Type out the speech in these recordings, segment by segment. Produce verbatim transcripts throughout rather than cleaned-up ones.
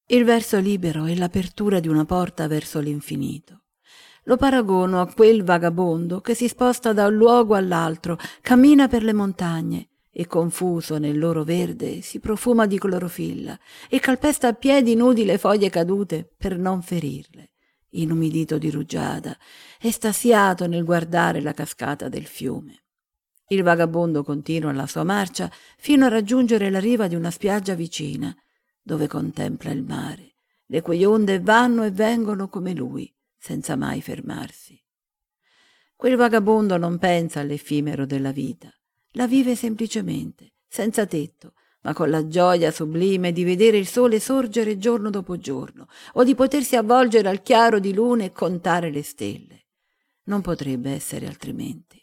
Il verso libero è l'apertura di una porta verso l'infinito. Lo paragono a quel vagabondo che si sposta da un luogo all'altro, cammina per le montagne e, confuso nel loro verde, si profuma di clorofilla e calpesta a piedi nudi le foglie cadute per non ferirle, inumidito di rugiada, estasiato nel guardare la cascata del fiume. Il vagabondo continua la sua marcia fino a raggiungere la riva di una spiaggia vicina, dove contempla il mare, le cui onde vanno e vengono come lui, senza mai fermarsi. Quel vagabondo non pensa all'effimero della vita, la vive semplicemente, senza tetto, ma con la gioia sublime di vedere il sole sorgere giorno dopo giorno, o di potersi avvolgere al chiaro di luna e contare le stelle. Non potrebbe essere altrimenti.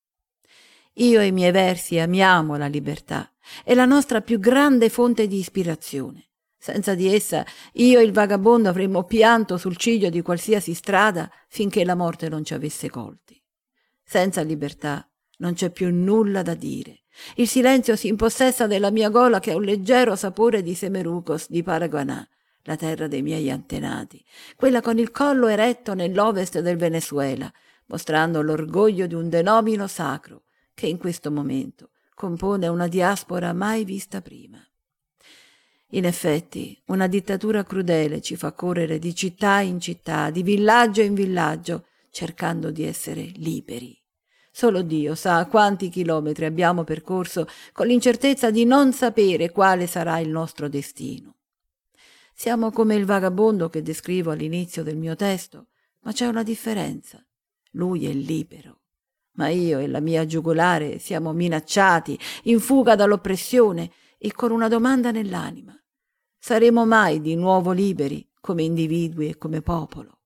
Io e i miei versi amiamo la libertà, è la nostra più grande fonte di ispirazione. Senza di essa io e il vagabondo avremmo pianto sul ciglio di qualsiasi strada finché la morte non ci avesse colti. Senza libertà non c'è più nulla da dire. Il silenzio si impossessa della mia gola che ha un leggero sapore di Semerucos di Paraguaná, la terra dei miei antenati, quella con il collo eretto nell'ovest del Venezuela, mostrando l'orgoglio di un denomino sacro che in questo momento compone una diaspora mai vista prima. In effetti, una dittatura crudele ci fa correre di città in città, di villaggio in villaggio, cercando di essere liberi. Solo Dio sa quanti chilometri abbiamo percorso con l'incertezza di non sapere quale sarà il nostro destino. Siamo come il vagabondo che descrivo all'inizio del mio testo, ma c'è una differenza. Lui è libero, ma io e la mia giugulare siamo minacciati, in fuga dall'oppressione e con una domanda nell'anima. Saremo mai di nuovo liberi come individui e come popolo?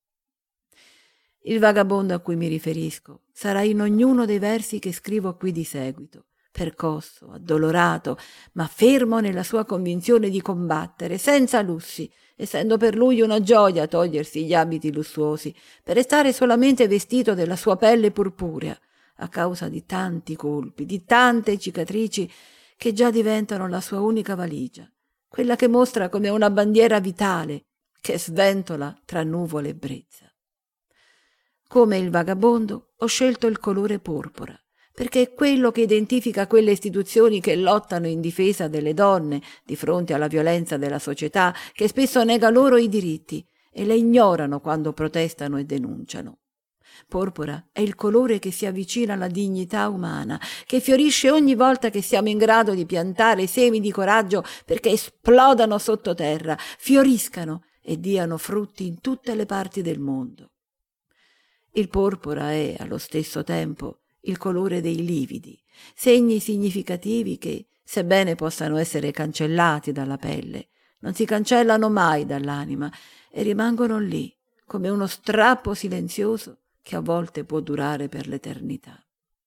Il vagabondo a cui mi riferisco sarà in ognuno dei versi che scrivo qui di seguito, percosso, addolorato, ma fermo nella sua convinzione di combattere, senza lussi, essendo per lui una gioia togliersi gli abiti lussuosi, per restare solamente vestito della sua pelle purpurea, a causa di tanti colpi, di tante cicatrici che già diventano la sua unica valigia, quella che mostra come una bandiera vitale che sventola tra nuvole e brezza. Come il vagabondo ho scelto il colore porpora, perché è quello che identifica quelle istituzioni che lottano in difesa delle donne di fronte alla violenza della società che spesso nega loro i diritti e le ignorano quando protestano e denunciano. Porpora è il colore che si avvicina alla dignità umana, che fiorisce ogni volta che siamo in grado di piantare semi di coraggio perché esplodano sottoterra, fioriscano e diano frutti in tutte le parti del mondo. Il porpora è, allo stesso tempo, il colore dei lividi, segni significativi che, sebbene possano essere cancellati dalla pelle, non si cancellano mai dall'anima e rimangono lì, come uno strappo silenzioso che a volte può durare per l'eternità.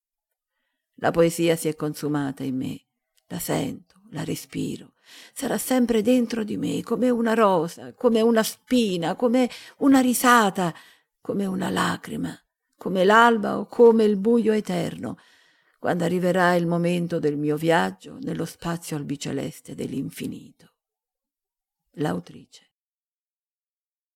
La poesia si è consumata in me, la sento, la respiro, sarà sempre dentro di me, come una rosa, come una spina, come una risata, come una lacrima, come l'alba o come il buio eterno, quando arriverà il momento del mio viaggio nello spazio albiceleste dell'infinito. L'autrice.